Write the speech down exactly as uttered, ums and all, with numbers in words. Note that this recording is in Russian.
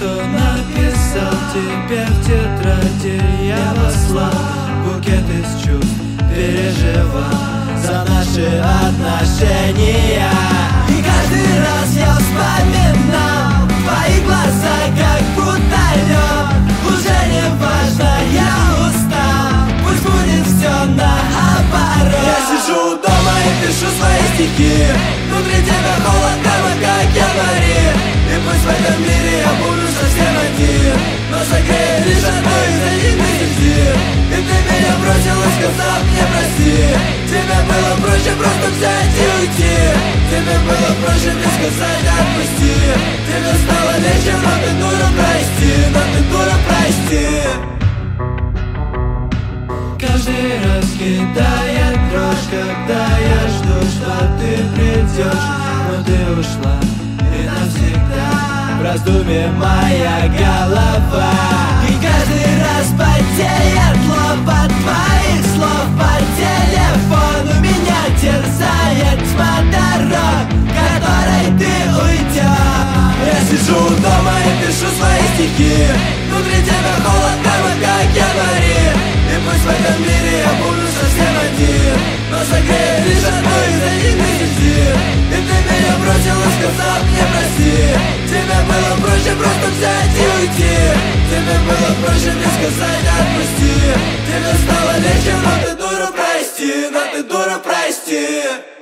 что написал тебе в тетради. Я послал букет из чувств, переживал за наши отношения. И каждый раз я вспоминал твои глаза, как будто лед. Уже не важно, я устал, пусть будет все наоборот. Я сижу дома и пишу свои стихи. Внутри тебя холодно, как январи. И пусть в этом мире я буду совсем один, но согрею лишь одну из этих тысяч. И ты меня бросила, сказав мне прости. Тебе было проще просто взять и уйти. Тебе было проще мне сказать отпусти. Тебе стало легче, но ты дура, прости. Но ты дура, прости. Каждый раз кидает дрожь, когда я жду, что ты придешь. Но ты ушла и навсегда в раздумье моя голова. И каждый раз потеет лоб от твоих слов по телефону. Меня терзает тьма дорог, которой ты уйдешь. Я сижу дома и пишу свои стихи. Внутри тебя холодно, как январи. И пусть в этом мире я буду совсем один, но согрею лишь одну из этих тысяч. И ты меня бросила, сказав мне прости. Тебе было проще просто взять и уйти. Тебе было проще мне сказать отпусти. Тебе стало легче, но ты дура, прости. Но ты дура, прости.